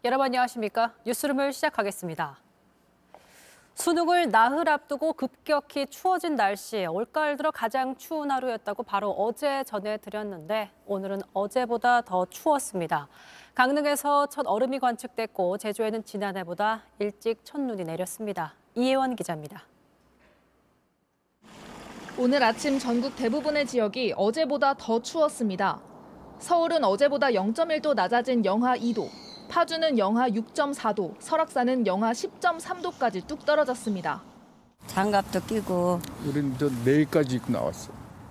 여러분 안녕하십니까? 뉴스룸을 시작하겠습니다. 수능을 나흘 앞두고 급격히 추워진 날씨, 올가을 들어 가장 추운 하루였다고 바로 어제 전해드렸는데 오늘은 어제보다 더 추웠습니다. 강릉에서 첫 얼음이 관측됐고 제주에는 지난해보다 일찍 첫눈이 내렸습니다. 이혜원 기자입니다. 오늘 아침 전국 대부분의 지역이 어제보다 더 추웠습니다. 서울은 어제보다 0.1도 낮아진 영하 2도, 파주는 영하 6.4도, 설악산은 영하 10.3도까지 뚝 떨어졌습니다. 장갑도 끼고. 우린 내일까지 입고 나왔어.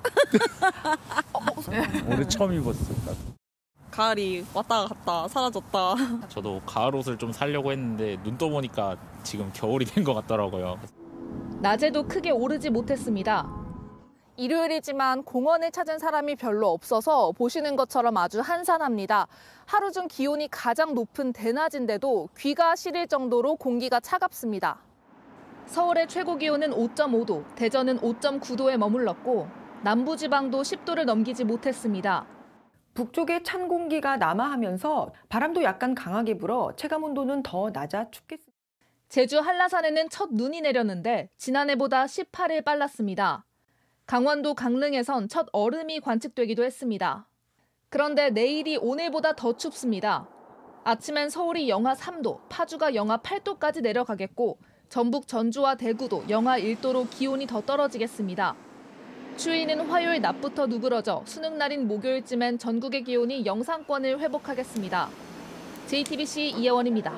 오늘 처음 입었어. 가을이 왔다 갔다 사라졌다. 저도 가을 옷을 좀 사려고 했는데 눈 떠보니까 지금 겨울이 된 것 같더라고요. 낮에도 크게 오르지 못했습니다. 일요일이지만 공원을 찾은 사람이 별로 없어서 보시는 것처럼 아주 한산합니다. 하루 중 기온이 가장 높은 대낮인데도 귀가 시릴 정도로 공기가 차갑습니다. 서울의 최고 기온은 5.5도, 대전은 5.9도에 머물렀고 남부지방도 10도를 넘기지 못했습니다. 북쪽에 찬 공기가 남하하면서 바람도 약간 강하게 불어 체감온도는 더 낮아 춥겠습니다. 제주 한라산에는 첫 눈이 내렸는데 지난해보다 18일 빨랐습니다. 강원도 강릉에선 첫 얼음이 관측되기도 했습니다. 그런데 내일이 오늘보다 더 춥습니다. 아침엔 서울이 영하 3도, 파주가 영하 8도까지 내려가겠고 전북 전주와 대구도 영하 1도로 기온이 더 떨어지겠습니다. 추위는 화요일 낮부터 누그러져 수능 날인 목요일쯤엔 전국의 기온이 영상권을 회복하겠습니다. JTBC 이혜원입니다.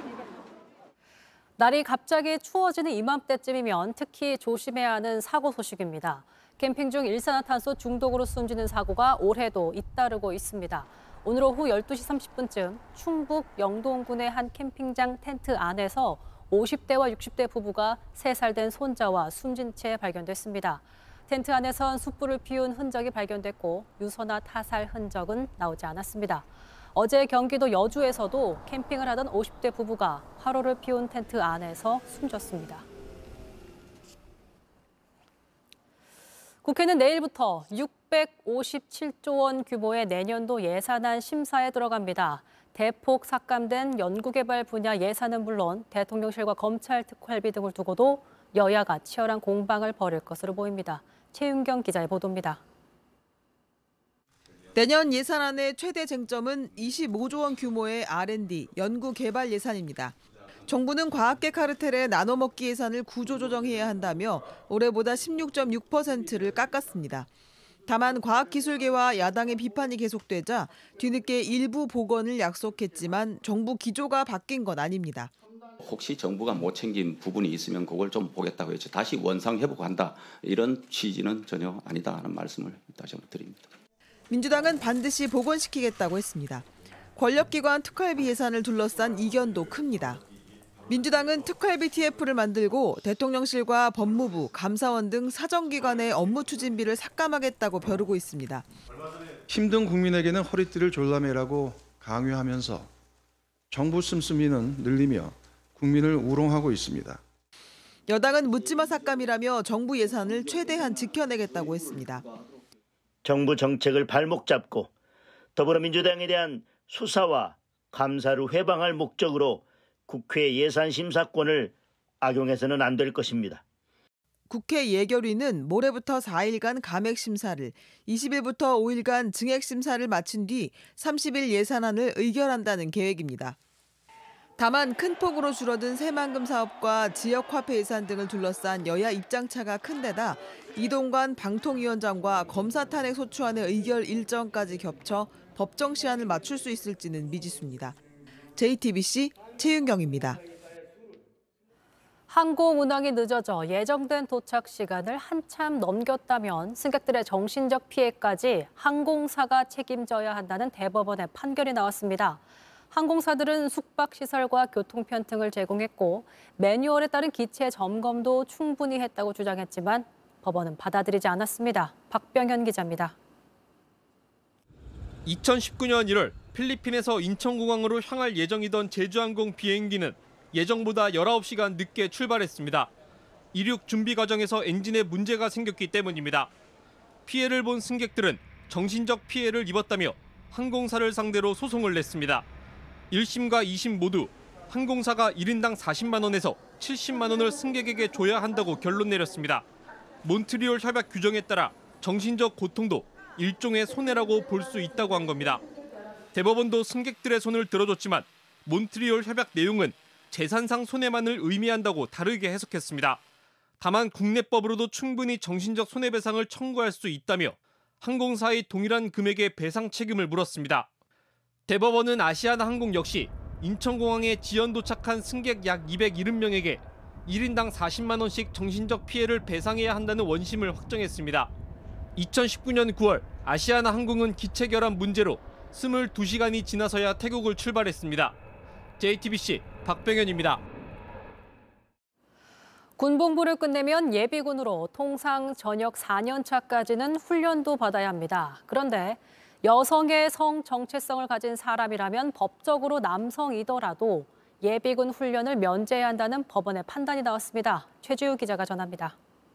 날이 갑자기 추워지는 이맘때쯤이면 특히 조심해야 하는 사고 소식입니다. 캠핑 중 일산화탄소 중독으로 숨지는 사고가 올해도 잇따르고 있습니다. 오늘 오후 12시 30분쯤 충북 영동군의 한 캠핑장 텐트 안에서 50대와 60대 부부가 3살 된 손자와 숨진 채 발견됐습니다. 텐트 안에선 숯불을 피운 흔적이 발견됐고 유서나 타살 흔적은 나오지 않았습니다. 어제 경기도 여주에서도 캠핑을 하던 50대 부부가 화로를 피운 텐트 안에서 숨졌습니다. 국회는 내일부터 657조 원 규모의 내년도 예산안 심사에 들어갑니다. 대폭 삭감된 연구개발 분야 예산은 물론 대통령실과 검찰 특활비 등을 두고도 여야가 치열한 공방을 벌일 것으로 보입니다. 최윤경 기자의 보도입니다. 내년 예산안의 최대 쟁점은 25조 원 규모의 R&D, 연구개발 예산입니다. 정부는 과학계 카르텔의 나눠먹기 예산을 구조 조정해야 한다며 올해보다 16.6%를 깎았습니다. 다만 과학기술계와 야당의 비판이 계속되자 뒤늦게 일부 복원을 약속했지만 정부 기조가 바뀐 건 아닙니다. 혹시 정부가 못 챙긴 부분이 있으면 그걸 좀 보겠다고 해서 다시 원상 회복한다. 이런 취지는 전혀 아니다 하는 말씀을 다시 한번 드립니다. 민주당은 반드시 복원시키겠다고 했습니다. 권력기관 특활비 예산을 둘러싼 이견도 큽니다. 민주당은 특활비 TF를 만들고 대통령실과 법무부, 감사원 등 사정기관의 업무 추진비를 삭감하겠다고 벼르고 있습니다. 힘든 국민에게는 허리띠를 졸라매라고 강요하면서 정부 씀씀이는 늘리며 국민을 우롱하고 있습니다. 여당은 묻지마 삭감이라며 정부 예산을 최대한 지켜내겠다고 했습니다. 정부 정책을 발목 잡고 더불어민주당에 대한 수사와 감사를 회방할 목적으로 국회 예산심사권을 악용해서는 안 될 것입니다. 국회 예결위는 모레부터 4일간 감액심사를, 20일부터 5일간 증액심사를 마친 뒤 30일 예산안을 의결한다는 계획입니다. 다만 큰 폭으로 줄어든 새만금 사업과 지역화폐 예산 등을 둘러싼 여야 입장차가 큰 데다 이동관 방통위원장과 검사 탄핵 소추안의 의결 일정까지 겹쳐 법정 시한을 맞출 수 있을지는 미지수입니다. JTBC 최윤경입니다. 항공 운항이 늦어져 예정된 도착 시간을 한참 넘겼다면 승객들의 정신적 피해까지 항공사가 책임져야 한다는 대법원의 판결이 나왔습니다. 항공사들은 숙박시설과 교통편 등을 제공했고 매뉴얼에 따른 기체 점검도 충분히 했다고 주장했지만 법원은 받아들이지 않았습니다. 박병현 기자입니다. 2019년 1월 필리핀에서 인천공항으로 향할 예정이던 제주항공 비행기는 예정보다 19시간 늦게 출발했습니다. 이륙 준비 과정에서 엔진에 문제가 생겼기 때문입니다. 피해를 본 승객들은 정신적 피해를 입었다며 항공사를 상대로 소송을 냈습니다. 1심과 2심 모두 항공사가 1인당 40만 원에서 70만 원을 승객에게 줘야 한다고 결론 내렸습니다. 몬트리올 협약 규정에 따라 정신적 고통도 일종의 손해라고 볼 수 있다고 한 겁니다. 대법원도 승객들의 손을 들어줬지만 몬트리올 협약 내용은 재산상 손해만을 의미한다고 다르게 해석했습니다. 다만 국내법으로도 충분히 정신적 손해배상을 청구할 수 있다며 항공사의 동일한 금액의 배상 책임을 물었습니다. 대법원은 아시아나항공 역시 인천공항에 지연 도착한 승객 약 270명에게 1인당 40만 원씩 정신적 피해를 배상해야 한다는 원심을 확정했습니다. 2019년 9월 아시아나항공은 기체 결함 문제로 22시간이 지나서야 태국을 출발했습니다. JTBC 박병현입니다. 군복무를 끝내면 예비군으로 통상 전역 4년차까지는 훈련도 받아야 합니다. 그런데 여성의 성 정체성을 가진 사람이라면 법적으로 남성이더라도 예비군 훈련을 면제해야 한다는 법원의 판단이 나왔습니다. 최지우 기자가 전합니다.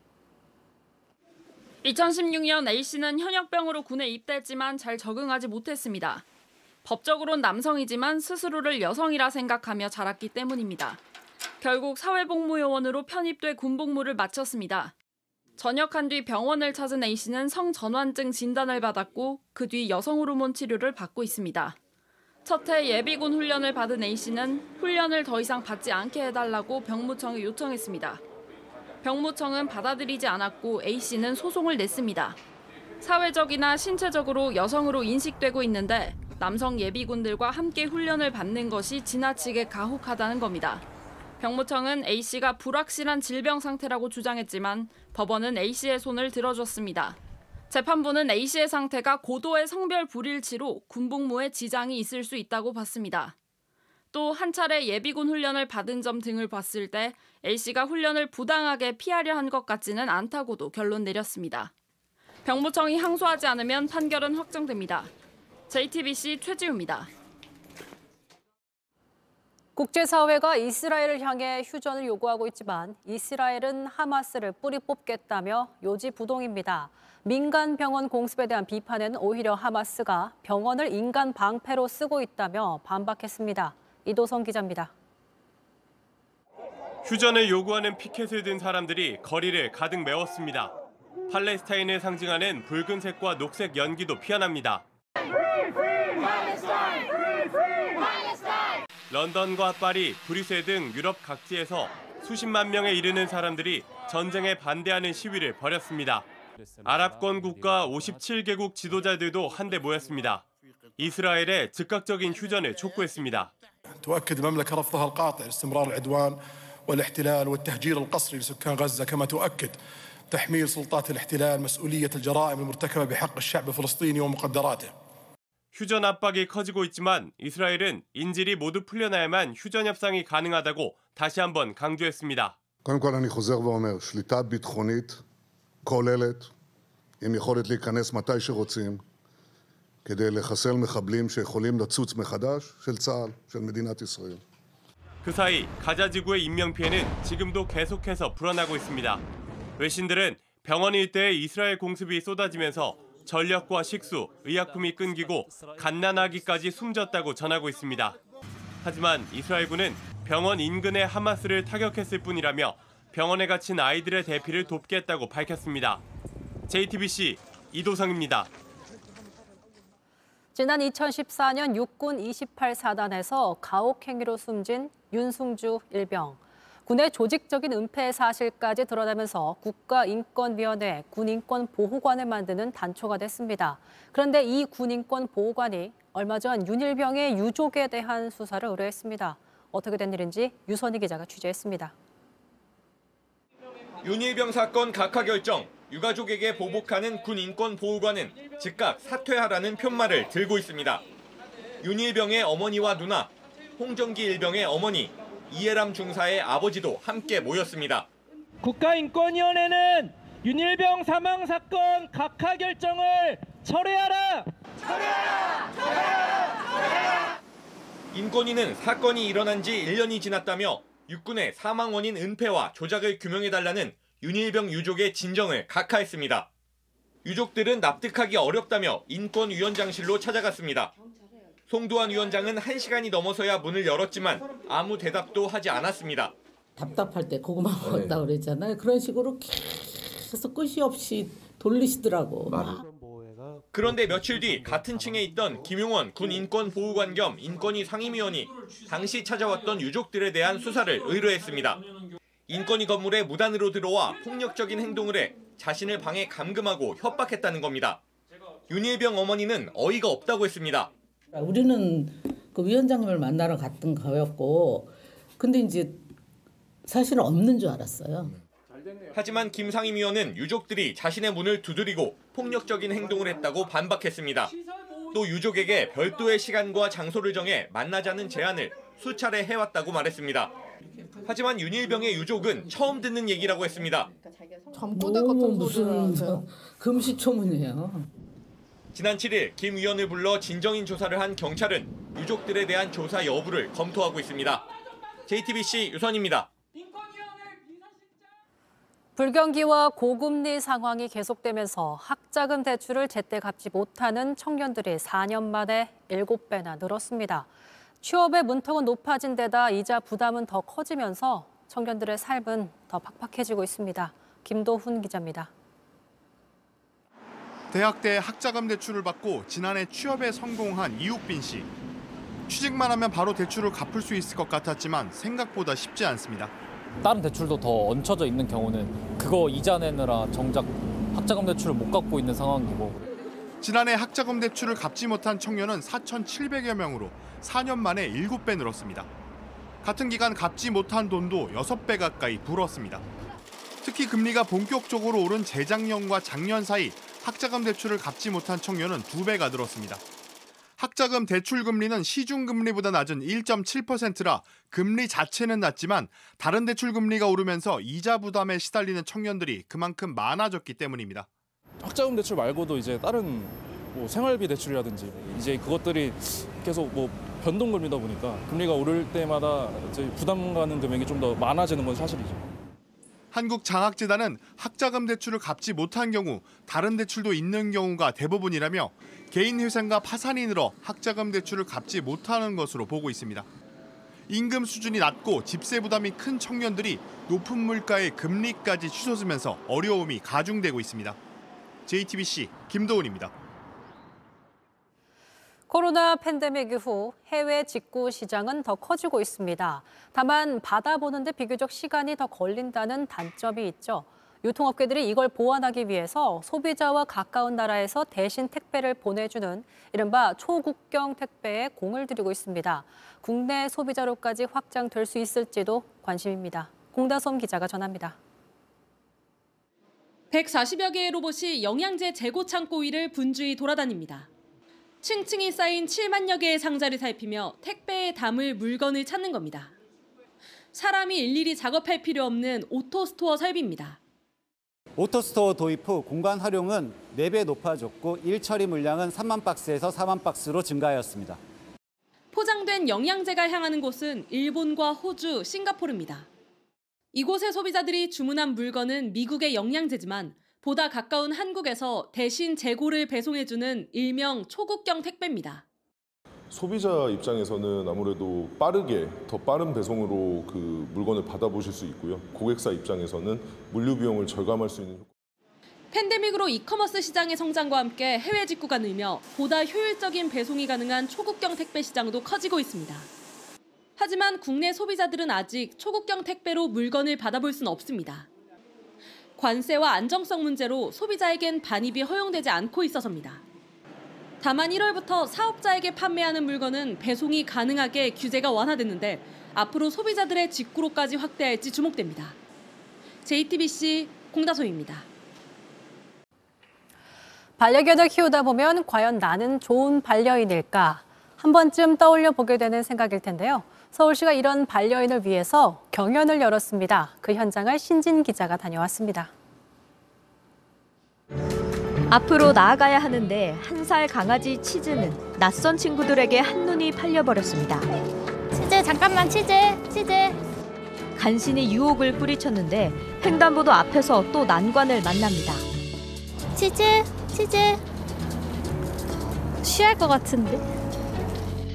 2016년 A씨는 현역병으로 군에 입대했지만 잘 적응하지 못했습니다. 법적으로는 남성이지만 스스로를 여성이라 생각하며 자랐기 때문입니다. 결국 사회복무요원으로 편입돼 군복무를 마쳤습니다. 전역한 뒤 병원을 찾은 A씨는 성전환증 진단을 받았고 그 뒤 여성 호르몬 치료를 받고 있습니다. 첫 해 예비군 훈련을 받은 A씨는 훈련을 더 이상 받지 않게 해달라고 병무청에 요청했습니다. 병무청은 받아들이지 않았고 A씨는 소송을 냈습니다. 사회적이나 신체적으로 여성으로 인식되고 있는데 남성 예비군들과 함께 훈련을 받는 것이 지나치게 가혹하다는 겁니다. 병무청은 A씨가 불확실한 질병 상태라고 주장했지만 법원은 A씨의 손을 들어줬습니다. 재판부는 A씨의 상태가 고도의 성별 불일치로 군복무에 지장이 있을 수 있다고 봤습니다. 또 한 차례 예비군 훈련을 받은 점 등을 봤을 때 A씨가 훈련을 부당하게 피하려 한 것 같지는 않다고도 결론 내렸습니다. 병무청이 항소하지 않으면 판결은 확정됩니다. JTBC 최지우입니다. 국제사회가 이스라엘을 향해 휴전을 요구하고 있지만 이스라엘은 하마스를 뿌리 뽑겠다며 요지부동입니다. 민간 병원 공습에 대한 비판에는 오히려 하마스가 병원을 인간 방패로 쓰고 있다며 반박했습니다. 이도성 기자입니다. 휴전을 요구하는 피켓을 든 사람들이 거리를 가득 메웠습니다. 팔레스타인을 상징하는 붉은색과 녹색 연기도 피어납니다. 런던과 파리, 브뤼셀 등 유럽 각지에서 수십만 명에 이르는 사람들이 전쟁에 반대하는 시위를 벌였습니다. 아랍권 국가 57개국 지도자들도 한데 모였습니다. 이스라엘의 즉각적인 휴전을 촉구했습니다. تؤكد المملكة رفضها القاطع لاستمرار العدوان والاحتلال والتهجير القسري لسكان غزة كما تؤكد تحميل سلطات الاحتلال مسؤولية الجرائم المرتكبة بحق الشعب الفلسطيني ومقدراته. 휴전 압박이 커지고 있지만 이스라엘은 인질이 모두 풀려나야만 휴전 협상이 가능하다고 다시 한번 강조했습니다. קודם כל אני חוזר ואומר, שליטה ביטחונית כוללת עם יכולת להיכנס מתי שרוצים כדי לחסל מחבלים שיכולים לצוץ מחדש של צה"ל, של מדינת ישראל. 그 사이 가자 지구의 인명 피해는 지금도 계속해서 불어나고 있습니다. 외신들은 병원 일대에 이스라엘 공습이 쏟아지면서 전력과 식수, 의약품이 끊기고 갓난아기까지 숨졌다고 전하고 있습니다. 하지만 이스라엘군은 병원 인근의 하마스를 타격했을 뿐이라며 병원에 갇힌 아이들의 대피를 돕겠다고 밝혔습니다. JTBC 이도성입니다. 지난 2014년 육군 28사단에서 가혹행위로 숨진 윤승주 일병. 군의 조직적인 은폐 사실까지 드러나면서 국가인권위원회 군인권보호관을 만드는 단초가 됐습니다. 그런데 이 군인권보호관이 얼마 전 윤일병의 유족에 대한 수사를 의뢰했습니다. 어떻게 된 일인지 유선희 기자가 취재했습니다. 윤일병 사건 각하 결정, 유가족에게 보복하는 군인권보호관은 즉각 사퇴하라는 편말을 들고 있습니다. 윤일병의 어머니와 누나, 홍정기 일병의 어머니, 이해람 중사의 아버지도 함께 모였습니다. 국가인권위원회는 윤일병 사망 사건 각하 결정을 철회하라! 철회하라! 철회하라! 철회하라! 인권위는 사건이 일어난 지 1년이 지났다며 육군의 사망 원인 은폐와 조작을 규명해달라는 윤일병 유족의 진정을 각하했습니다. 유족들은 납득하기 어렵다며 인권위원장실로 찾아갔습니다. 송도환 위원장은 1시간이 넘어서야 문을 열었지만 아무 대답도 하지 않았습니다. 답답할 때 고구마 먹었다 그랬잖아요. 그런 식으로 계속 끝이 없이 돌리시더라고. 그런데 며칠 뒤 같은 층에 있던 김용원 군 인권보호관 겸 인권위 상임위원이 당시 찾아왔던 유족들에 대한 수사를 의뢰했습니다. 인권위 건물에 무단으로 들어와 폭력적인 행동을 해 자신을 방에 감금하고 협박했다는 겁니다. 윤일병 어머니는 어이가 없다고 했습니다. 우리는 그 위원장님을 만나러 갔던 거였고, 근데 이제 사실은 없는 줄 알았어요. 하지만 김 상임위원은 유족들이 자신의 문을 두드리고 폭력적인 행동을 했다고 반박했습니다. 또 유족에게 별도의 시간과 장소를 정해 만나자는 제안을 수차례 해왔다고 말했습니다. 하지만 윤일병의 유족은 처음 듣는 얘기라고 했습니다. 무슨 금시초문이에요. 지난 7일 김 위원을 불러 진정인 조사를 한 경찰은 유족들에 대한 조사 여부를 검토하고 있습니다. JTBC 유선입니다. 불경기와 고금리 상황이 계속되면서 학자금 대출을 제때 갚지 못하는 청년들이 4년 만에 7배나 늘었습니다. 취업의 문턱은 높아진 데다 이자 부담은 더 커지면서 청년들의 삶은 더 팍팍해지고 있습니다. 김도훈 기자입니다. 대학때 학자금 대출을 받고 지난해 취업에 성공한 이욱빈 씨. 취직만 하면 바로 대출을 갚을 수 있을 것 같았지만 생각보다 쉽지 않습니다. 다른 대출도 더 얹혀져 있는 경우는 그거 이자 내느라 정작 학자금 대출을 못 갚고 있는 상황이고. 지난해 학자금 대출을 갚지 못한 청년은 4,700여 명으로 4년 만에 7배 늘었습니다. 같은 기간 갚지 못한 돈도 6배 가까이 불었습니다. 특히 금리가 본격적으로 오른 재작년과 작년 사이 학자금 대출을 갚지 못한 청년은 2배가 늘었습니다. 학자금 대출 금리는 시중금리보다 낮은 1.7%라 금리 자체는 낮지만 다른 대출 금리가 오르면서 이자 부담에 시달리는 청년들이 그만큼 많아졌기 때문입니다. 학자금 대출 말고도 이제 다른 생활비 대출이라든지 이제 그것들이 계속 변동금리다 보니까 금리가 오를 때마다 이제 부담 가는 금액이 좀 더 많아지는 건 사실이죠. 한국장학재단은 학자금 대출을 갚지 못한 경우 다른 대출도 있는 경우가 대부분이라며 개인회생과 파산이 늘어 학자금 대출을 갚지 못하는 것으로 보고 있습니다. 임금 수준이 낮고 집세 부담이 큰 청년들이 높은 물가의 금리까지 치솟으면서 어려움이 가중되고 있습니다. JTBC 김도훈입니다. 코로나 팬데믹 이후 해외 직구 시장은 더 커지고 있습니다. 다만 받아보는데 비교적 시간이 더 걸린다는 단점이 있죠. 유통업계들이 이걸 보완하기 위해서 소비자와 가까운 나라에서 대신 택배를 보내주는 이른바 초국경 택배에 공을 들이고 있습니다. 국내 소비자로까지 확장될 수 있을지도 관심입니다. 공다솜 기자가 전합니다. 140여 개의 로봇이 영양제 재고 창고 위를 분주히 돌아다닙니다. 층층이 쌓인 7만여 개의 상자를 살피며 택배에 담을 물건을 찾는 겁니다. 사람이 일일이 작업할 필요 없는 오토스토어 설비입니다. 오토스토어 도입 후 공간 활용은 4배 높아졌고 일 처리 물량은 3만 박스에서 4만 박스로 증가하였습니다. 포장된 영양제가 향하는 곳은 일본과 호주, 싱가포르입니다. 이곳의 소비자들이 주문한 물건은 미국의 영양제지만 보다 가까운 한국에서 대신 재고를 배송해주는 일명 초국경 택배입니다. 소비자 입장에서는 아무래도 더 빠른 배송으로 그 물건을 받아보실 수 있고요. 고객사 입장에서는 물류 비용을 절감할 수 있는. 팬데믹으로 이커머스 시장의 성장과 함께 해외 직구가 늘며 보다 효율적인 배송이 가능한 초국경 택배 시장도 커지고 있습니다. 하지만 국내 소비자들은 아직 초국경 택배로 물건을 받아볼 수는 없습니다. 관세와 안정성 문제로 소비자에겐 반입이 허용되지 않고 있어서입니다. 다만 1월부터 사업자에게 판매하는 물건은 배송이 가능하게 규제가 완화됐는데 앞으로 소비자들의 직구로까지 확대할지 주목됩니다. JTBC 공다솜입니다. 반려견을 키우다 보면 과연 나는 좋은 반려인일까? 한 번쯤 떠올려 보게 되는 생각일 텐데요. 서울시가 이런 반려인을 위해서 경연을 열었습니다. 그 현장을 신진 기자가 다녀왔습니다. 앞으로 나아가야 하는데 1살 강아지 치즈는 낯선 친구들에게 한눈이 팔려버렸습니다. 치즈 잠깐만 치즈. 간신히 유혹을 뿌리쳤는데 횡단보도 앞에서 또 난관을 만납니다. 치즈. 취할 것 같은데.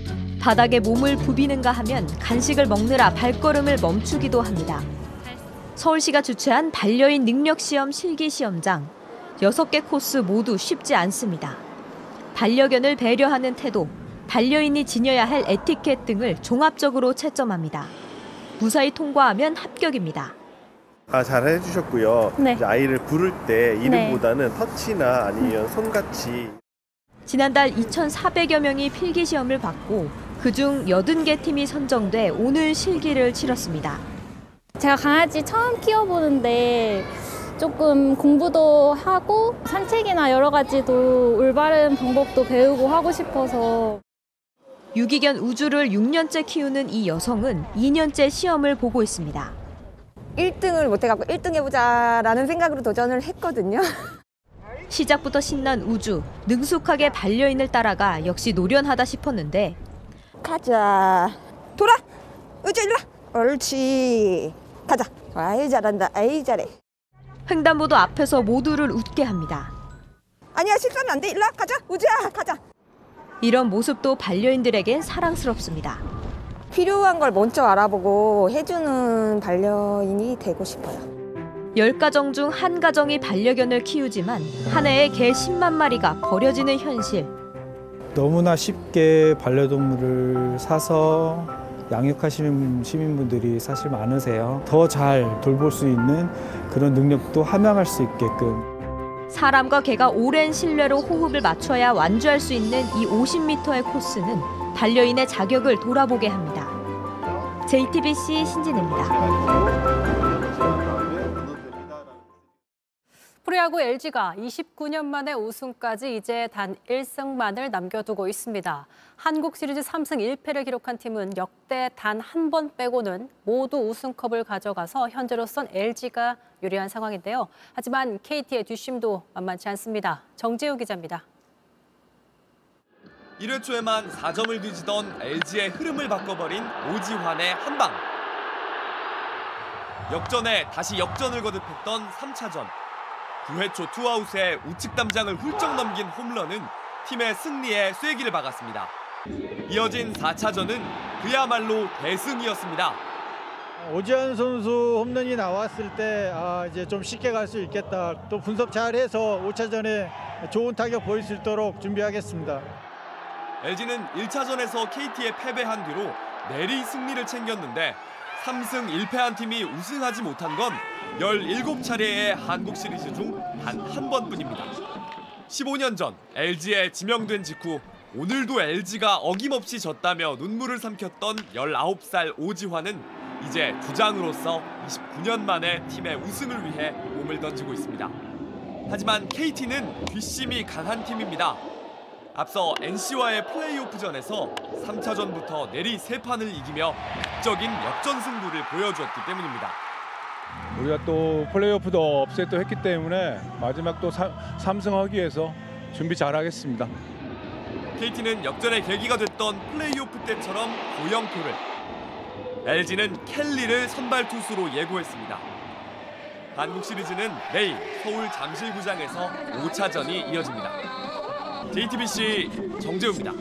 바닥에 몸을 부비는가 하면 간식을 먹느라 발걸음을 멈추기도 합니다. 서울시가 주최한 반려인 능력시험 실기시험장. 6개 코스 모두 쉽지 않습니다. 반려견을 배려하는 태도, 반려인이 지녀야 할 에티켓 등을 종합적으로 채점합니다. 무사히 통과하면 합격입니다. 잘 해주셨고요. 네. 이제 아이를 부를 때 이름보다는 터치나 아니면 손같이. 지난달 2,400여 명이 필기시험을 받고 그중 80개 팀이 선정돼 오늘 실기를 치렀습니다. 제가 강아지 처음 키워보는데 조금 공부도 하고 산책이나 여러 가지도 올바른 방법도 배우고 하고 싶어서. 유기견 우주를 6년째 키우는 이 여성은 2년째 시험을 보고 있습니다. 1등을 못해갖고 1등 해보자라는 생각으로 도전을 했거든요. 시작부터 신난 우주, 능숙하게 반려인을 따라가 역시 노련하다 싶었는데 가자. 돌아. 우주 일로 와. 옳지. 가자. 아이 잘한다. 아이 잘해. 횡단보도 앞에서 모두를 웃게 합니다. 아니야 실수하면 안 돼. 일로 와. 가자. 우주야 가자. 이런 모습도 반려인들에겐 사랑스럽습니다. 필요한 걸 먼저 알아보고 해주는 반려인이 되고 싶어요. 10가정 중 1가정이 반려견을 키우지만 한 해에 개 10만 마리가 버려지는 현실. 너무나 쉽게 반려동물을 사서 양육하시는 시민분들이 사실 많으세요. 더 잘 돌볼 수 있는 그런 능력도 함양할 수 있게끔. 사람과 개가 오랜 신뢰로 호흡을 맞춰야 완주할 수 있는 이 50m의 코스는 반려인의 자격을 돌아보게 합니다. JTBC 신진입니다. 프로야구 LG가 29년 만에 우승까지 이제 단 1승만을 남겨두고 있습니다. 한국 시리즈 3승 1패를 기록한 팀은 역대 단 한 번 빼고는 모두 우승컵을 가져가서 현재로선 LG가 유리한 상황인데요. 하지만 KT의 뒷심도 만만치 않습니다. 정재우 기자입니다. 1회 초에만 4점을 뒤지던 LG의 흐름을 바꿔버린 오지환의 한방. 역전에 다시 역전을 거듭했던 3차전. 9회 초 투아웃에 우측 담장을 훌쩍 넘긴 홈런은 팀의 승리에 쐐기를 박았습니다. 이어진 4차전은 그야말로 대승이었습니다. 오지환 선수 홈런이 나왔을 때 이제 좀 쉽게 갈 수 있겠다. 또 분석 잘해서 5차전에 좋은 타격 보일 수 있도록 준비하겠습니다. LG는 1차전에서 KT에 패배한 뒤로 내리 승리를 챙겼는데 3승 1패한 팀이 우승하지 못한 건 17차례의 한국 시리즈 중 단 한 번뿐입니다. 15년 전 LG에 지명된 직후 오늘도 LG가 어김없이 졌다며 눈물을 삼켰던 19살 오지환은 이제 주장으로서 29년 만에 팀의 우승을 위해 몸을 던지고 있습니다. 하지만 KT는 뒷심이 강한 팀입니다. 앞서 NC와의 플레이오프전에서 3차전부터 내리 3판을 이기며 극적인 역전 승부를 보여주었기 때문입니다. 우리가 또 플레이오프도 업셋도 했기 때문에 마지막 또 3승하기 위해서 준비 잘하겠습니다. KT는 역전의 계기가 됐던 플레이오프 때처럼 고영표를, LG는 켈리를 선발 투수로 예고했습니다. 한국 시리즈는 내일 서울 잠실구장에서 5차전이 이어집니다. JTBC 정재우입니다.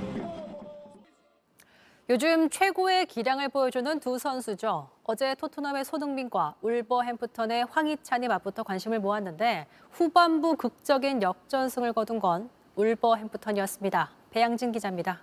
요즘 최고의 기량을 보여주는 두 선수죠. 어제 토트넘의 손흥민과 울버햄프턴의 황희찬이 맞붙어 관심을 모았는데 후반부 극적인 역전승을 거둔 건 울버햄프턴이었습니다. 배양진 기자입니다.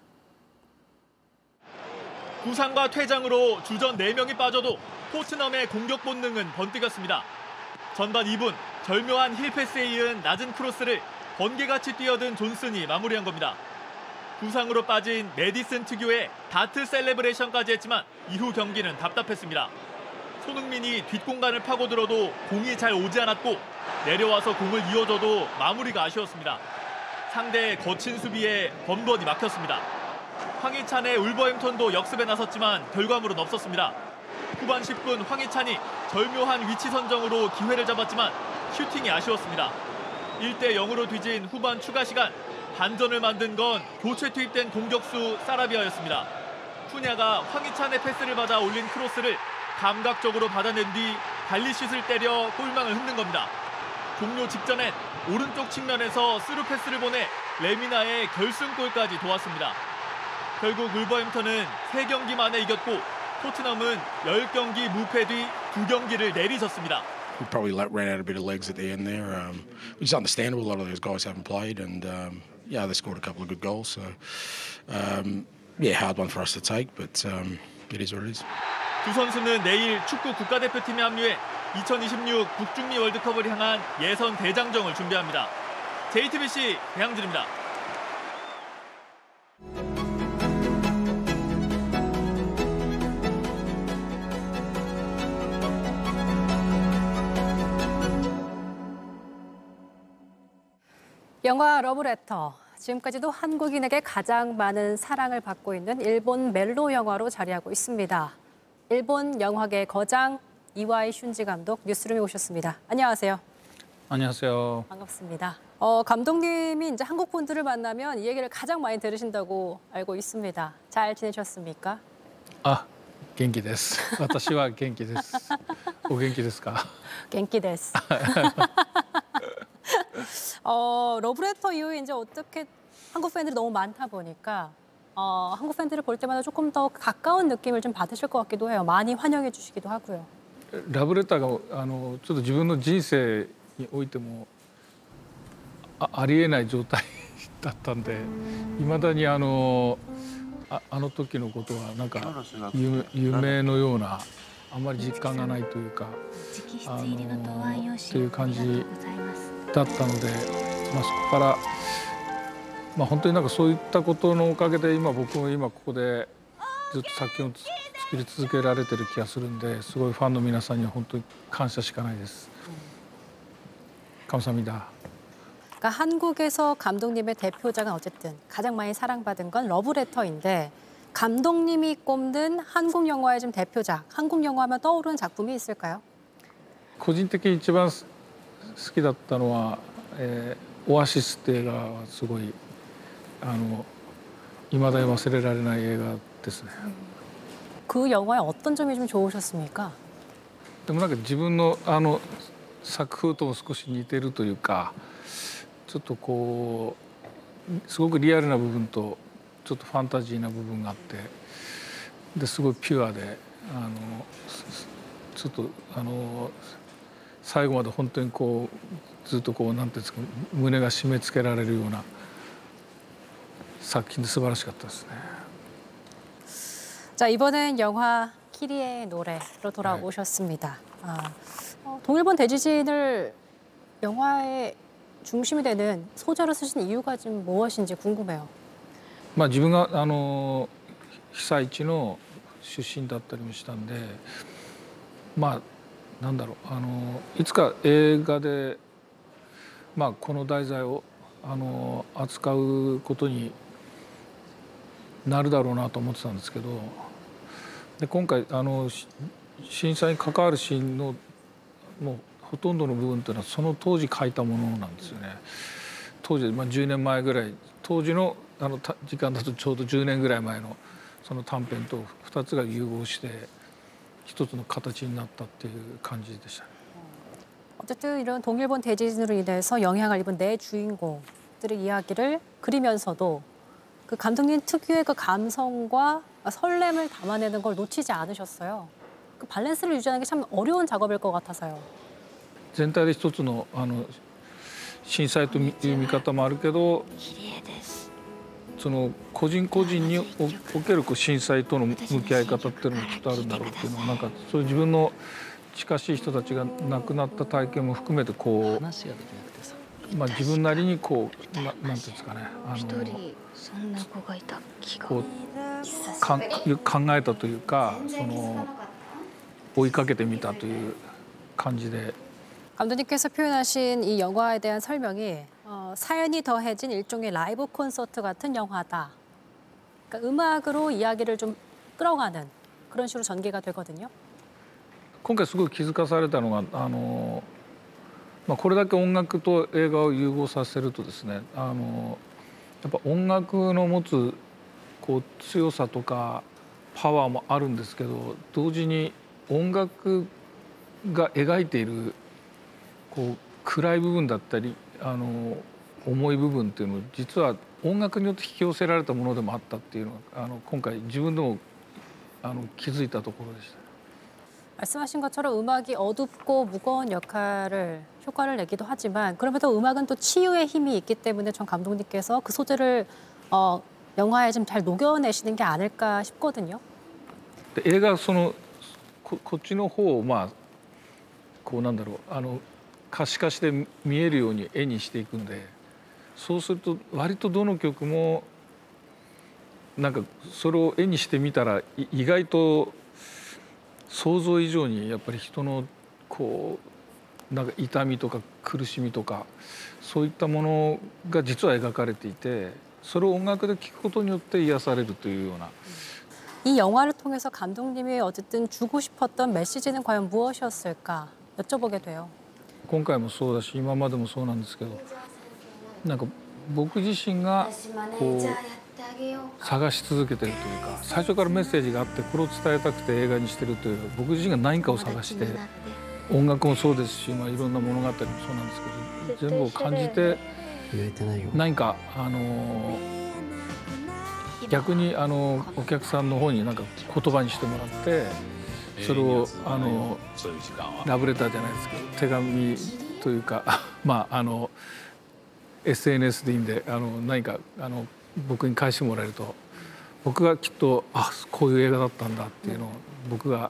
부상과 퇴장으로 주전 4명이 빠져도 토트넘의 공격 본능은 번뜩였습니다. 전반 2분 절묘한 힐패스에 이은 낮은 크로스를 번개같이 뛰어든 존슨이 마무리한 겁니다. 부상으로 빠진 메디슨 특유의 다트 셀레브레이션까지 했지만 이후 경기는 답답했습니다. 손흥민이 뒷공간을 파고들어도 공이 잘 오지 않았고 내려와서 공을 이어줘도 마무리가 아쉬웠습니다. 상대의 거친 수비에 번번이 막혔습니다. 황희찬의 울버햄턴도 역습에 나섰지만 결과물은 없었습니다. 후반 10분 황희찬이 절묘한 위치 선정으로 기회를 잡았지만 슈팅이 아쉬웠습니다. 1대 0으로 뒤진 후반 추가 시간, 반전을 만든 건 교체 투입된 공격수 사라비아였습니다. 푸냐가 황희찬의 패스를 받아 올린 크로스를 감각적으로 받아낸 뒤 발리슛을 때려 골망을 흔든 겁니다. 종료 직전엔 오른쪽 측면에서 스루 패스를 보내 레미나의 결승골까지 도왔습니다. 결국 울버햄턴은 3경기 만에 이겼고 토트넘은 10경기 무패 뒤 2경기를 내리섰습니다. We probably ran out a bit of legs at the end there, which is understandable. A lot of those guys haven't played, and yeah, they scored a couple of good goals. So yeah, hard one for us to take, but it is what it is. 두 선수는 내일 축구 국가대표팀에 합류해 2026 북중미 월드컵을 향한 예선 대장정을 준비합니다. JTBC 배양진입니다. 영화 러브레터. 지금까지도 한국인에게 가장 많은 사랑을 받고 있는 일본 멜로 영화로 자리하고 있습니다. 일본 영화계 거장 이와이 슌지 감독 뉴스룸에 오셨습니다. 안녕하세요. 안녕하세요. 반갑습니다. 감독님이 이제 한국 분들을 만나면 이 얘기를 가장 많이 들으신다고 알고 있습니다. 잘 지내셨습니까? 元気です。私は元気です。お元気ですか? 元気です. 러브레터 이후에 이제 어떻게 한국 팬들이 너무 많다 보니까 한국 팬들을 볼 때마다 조금 더 가까운 느낌을 좀 받으실 것 같기도 해요. 많이 환영해 주시기도 하고요. ラブレターがちょっと自分の人生においてもありえない状態だったんで、未だにあの時のことはなんか夢のような、あまり実感がないというかという感じだったので、そこから本当になんかそういったことのおかげで僕も今ここでずっと作品を作り続けられてる気がするんで、すごいファンの皆さんには本当に感謝しかないです。감사합니다. 그러니까 한국에서 감독님의 대표작은 어쨌든 가장 많이 사랑받은 건 러브레터인데, 감독님이 꼽는 한국 영화의 좀 대표작, 한국 영화하면 떠오르는 작품이 있을까요? 個人的に一番好きだったのはオアシスって映画はすごい未だに忘れられない映画ですね。 그 영화의 어떤 점이 좀 좋으셨습니까? でもなんか自分の作風とも少し似てるというか、ちょっとこうすごくリアルな部分とちょっとファンタジーな部分があって、ですごいピュアでちょっと最後まで本当にこうずっとこうなんていうんですか、胸が締め付けられるような作品で素晴らしかったですね。 자, 이번엔 영화 키리의 노래로 돌아오셨습니다. 동일본 대지진을 영화의 중심이 되는 소재로 쓰신 이유가 좀 무엇인지 궁금해요. 自分が被災地の出身だったりもしたんで、なんだろう、いつか映画でこの題材を扱うことになるだろうなと思ってたんですけど、で今回震災に関わるシーンのもうほとんどの部分というのはその当時書いたものなんですよね。当時10年前ぐらい、当時の時間だとちょうど10年ぐらい前のその短編と2つが融合して一つの形になったっていう感じでしたね。 어쨌든 이런 동일본 대지진으로 인해서 영향을 입은 네 주인공들의 이야기를 그리면서도 그 감독님 특유의 그 감성과 설렘을 담아내는 걸 놓치지 않으셨어요. 그 밸런스를 유지하는 게 참 어려운 작업일 것 같아서요. 全体で一つの震災という見方もあるけど、その個人個人における震災との向き合い方っていうのもきっとあるんだろうっていうのは、なんかそういう自分の近しい人たちが亡くなった体験も含めてこう、自分なりにこうなんていうんですかね、こう考えたというか、その追いかけてみたという感じで。 감독님께서 표현하신 이 영화에 대한 설명이 사연이 더해진 일종의 라이브 콘서트 같은 영화다. 그러니까 음악으로 이야기를 좀 끌어가는 그런 식으로 전개가 되거든요. 今回すごい気づかされたのがこれだけ音楽と映画を融合させるとですね、やっぱ音楽の持つこう強さとかパワーもあるんですけど、同時に音楽が描いているこう暗い部分だったり重い部分っていうのを実は音楽によって引き寄せられたものでもあったっていうのが今回自分でも気づいたところでした。 말씀하신 것처럼 음악이 어둡고 무거운 효과를 내기도 하지만 그럼에도 음악은 또 치유의 힘이 있기 때문에 전 감독님께서 그 소재를 영화에 좀 잘 녹여내시는 게 아닐까 싶거든요. 映画こっちの方をこうなんだろう可視化して見えるように絵にしていくんで、そうすると割とどの曲もなんかそれを絵にしてみたら意外と 想像以上にやっぱり人のこうなんか痛みとか苦しみとかそういったものが実は描かれていて、それを音楽で聴くことによって癒されるというような。 이 영화를 통해서 감독님이 어쨌든 주고 싶었던 메시지는 과연 무엇이었을까 여쭤보게 돼요. 今回もそうだし今までもそうなんですけど、なんか僕自身がこう 探し続けてるというか、最初からメッセージがあってこれを伝えたくて映画にしてるという僕自身が何かを探して音楽もそうですし、いろんな物語もそうなんですけど全部を感じて何か逆にお客さんの方になんか言葉にしてもらってそれをラブレターじゃないですけど手紙というかSNS でいいんで何か僕に返してもらえると僕がきっとこういう映画だったんだっていうのを僕が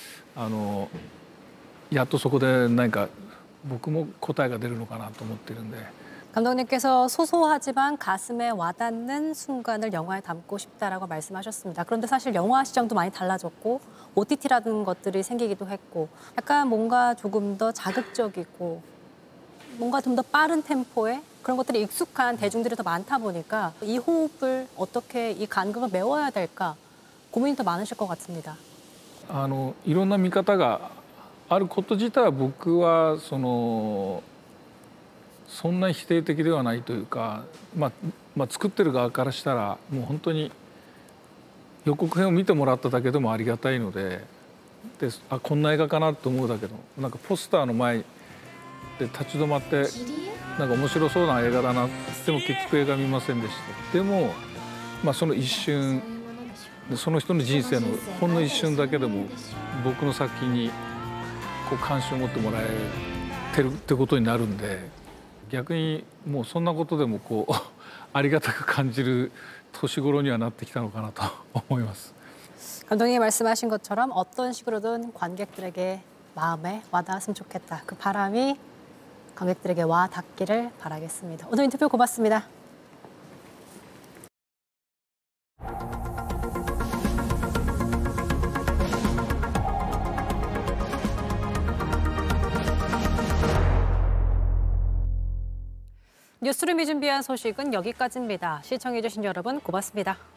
やっとそこで何か僕も答えが出るのかなと思ってるんで 감독님께서 소소하지만 가슴에 와닿는 순간을 영화에 담고 싶다라고 말씀하셨습니다. 그런데 사실 영화 시장도 많이 달라졌고 OTT라는 것들이 생기기도 했고 약간 뭔가 조금 더 자극적이고 뭔가 좀 더 빠른 템포의 그런 것들이 익숙한 대중들이 더 많다 보니까 이 호흡을 어떻게 이 간극을 메워야 될까 고민이 더 많으실 것 같습니다. いろんな見方があること自体は僕はそんな否定的ではないというか、作ってる側からしたらもう本当に予告編を見てもらっただけでもありがたいので、こんな映画かなと思うだけどなんかポスターの前で立ち止まってなんか面白そうな映画だなでも結局映画見ませんでした。でもその一瞬その人の人生のほんの一瞬だけでも僕の作品にこう関心を持ってもらえてるってことになるんで、逆にもうそんなことでもこうありがたく感じる年頃にはなってきたのかなと思います。 감독님이 말씀하신 것처럼 어떤 식으로든 관객들에게 마음에 와닿았으면 좋겠다. 그 바람이 관객들에게 와닿기를 바라겠습니다. 오늘 인터뷰 고맙습니다. 뉴스룸이 준비한 소식은 여기까지입니다. 시청해주신 여러분 고맙습니다.